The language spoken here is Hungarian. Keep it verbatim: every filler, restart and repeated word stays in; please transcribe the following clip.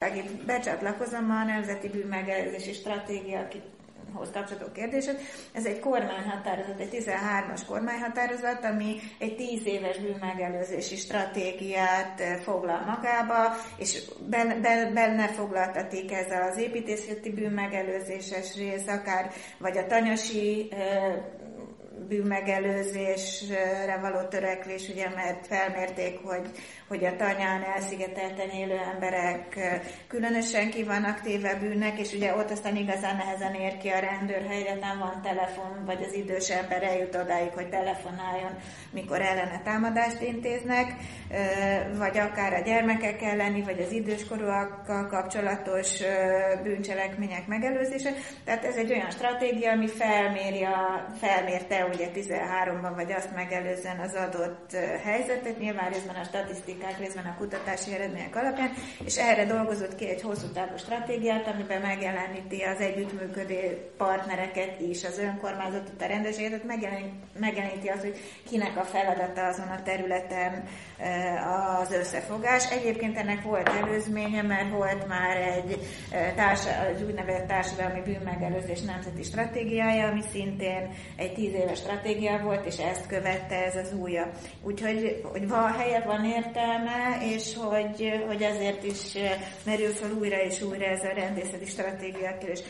itt becsatlakozom a Nemzeti Bűnmegelőzési Stratégia hoz kapcsolatos kérdéset. Ez egy kormányhatározat, egy tizenhármas kormányhatározat, ami egy tíz éves bűnmegelőzési stratégiát foglal magába, és benne, benne foglaltatik ez az építészeti bűnmegelőzéses rész, akár vagy a tanyasi bűnmegelőzésre való törekvés, ugye, mert felmérték, hogy, hogy a tanyán elszigetelten élő emberek különösen ki vannak téve bűnnek, és ugye ott aztán igazán nehezen ér ki a rendőr, ha egyáltalán van telefon, vagy az idős ember eljut odáig, hogy telefonáljon, mikor ellene támadást intéznek, vagy akár a gyermekek elleni, vagy az időskorúakkal kapcsolatos bűncselekmények megelőzése. Tehát ez egy olyan stratégia, ami felméri a, felmérte ugye tizenháromban, vagy azt megelőzően az adott helyzetet, nyilván részben a statisztikák, részben a kutatási eredmények alapján, és erre dolgozott ki egy hosszú távú stratégiát, amiben megjeleníti az együttműködő partnereket is, az önkormányzatot, a rendőrséget, megjeleníti az, hogy kinek a feladata azon a területen az összefogás. Egyébként ennek volt előzménye, mert volt már egy társa, az úgynevezett társadalmi bűnmegelőzés nemzeti stratégiája, ami szintén egy tíz éves stratégia volt, és ezt követte ez az újabb. Úgyhogy hogy van helye, van értelme, és hogy, hogy ezért is merül fel újra és újra ez a rendészeti stratégia kérdés.